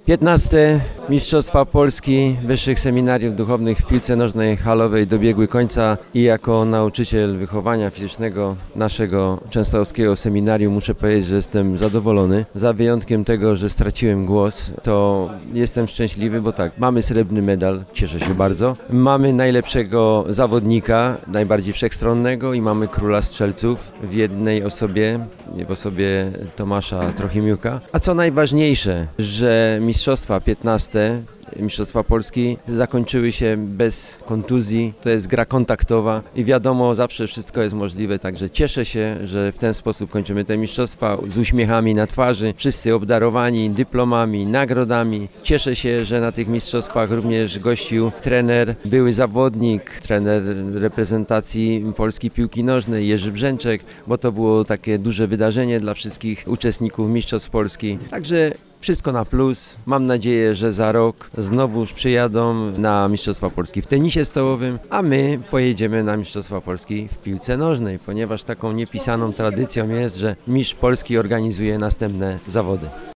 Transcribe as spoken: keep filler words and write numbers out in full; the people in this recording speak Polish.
piętnaste Mistrzostwa Polski Wyższych Seminariów Duchownych w piłce nożnej halowej dobiegły końca i jako nauczyciel wychowania fizycznego naszego częstochowskiego seminarium muszę powiedzieć, że jestem zadowolony. Za wyjątkiem tego, że straciłem głos, to jestem szczęśliwy, bo tak, mamy srebrny medal, cieszę się bardzo. Mamy najlepszego zawodnika, najbardziej wszechstronnego i mamy króla strzelców w jednej osobie, w osobie Tomasza Trochimiuka. A co najważniejsze, że Mistrzostwa piętnaste, Mistrzostwa Polski zakończyły się bez kontuzji, to jest gra kontaktowa i wiadomo, zawsze wszystko jest możliwe, także cieszę się, że w ten sposób kończymy te mistrzostwa z uśmiechami na twarzy, wszyscy obdarowani dyplomami, nagrodami. Cieszę się, że na tych mistrzostwach również gościł trener, były zawodnik, trener reprezentacji polskiej piłki nożnej Jerzy Brzęczek, bo to było takie duże wydarzenie dla wszystkich uczestników Mistrzostw Polski. Także wszystko na plus. Mam nadzieję, że za rok znowuż przyjadą na Mistrzostwa Polski w tenisie stołowym, a my pojedziemy na Mistrzostwa Polski w piłce nożnej, ponieważ taką niepisaną tradycją jest, że mistrz Polski organizuje następne zawody.